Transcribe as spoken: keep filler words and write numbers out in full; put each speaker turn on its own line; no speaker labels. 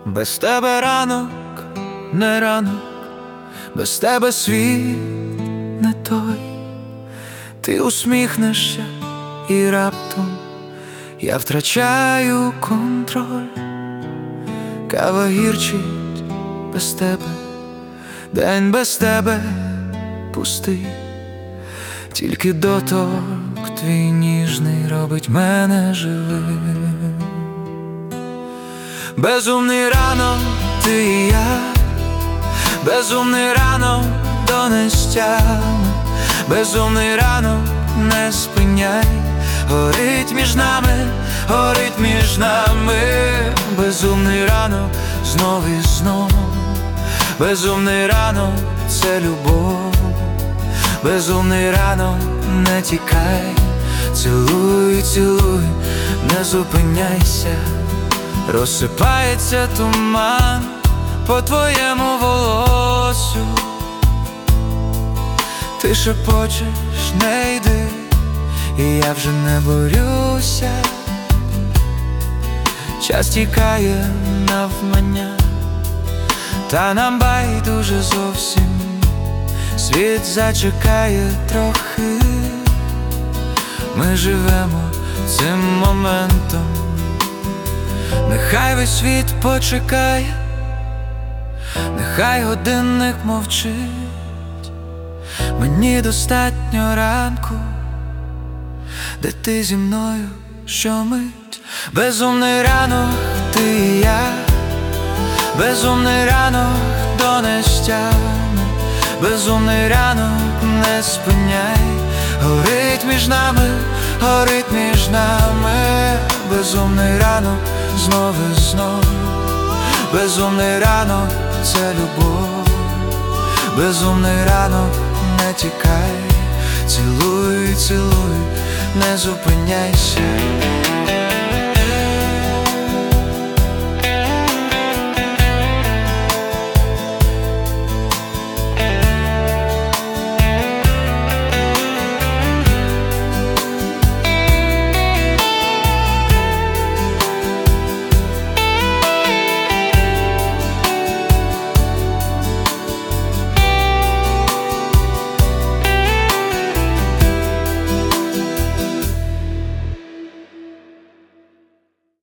Без тебе ранок не ранок, без тебе світ не той. Ти усміхнешся і раптом я втрачаю контроль. Кава гірчить без тебе, день без тебе пустий. Тільки доторк твій ніжний робить мене живим. Безумний ранок ти і я, безумний ранок до нестями, безумний ранок не спиняй. Горить між нами, горить між нами. Безумний ранок знов і знов, безумний ранок це любов. Безумний ранок не тікай, цілуй, цілуй, не зупиняйся. Розсипається туман по твоєму волосю. Ти шепочеш, не йди, і я вже не борюся. Час тікає навмання, та нам байдуже зовсім. Світ зачекає трохи, ми живемо цим моментом. Нехай весь світ почекає, нехай годинник мовчить. Мені достатньо ранку, де ти зі мною щомить. Безумний ранок ти і я, безумний ранок до нестями, безумний ранок не спиняй. Горить між нами, горить між нами. Безумний ранок знов і знов, безумний ранок це любов. Безумний ранок не тікай, цілуй, цілуй, не зупиняйся.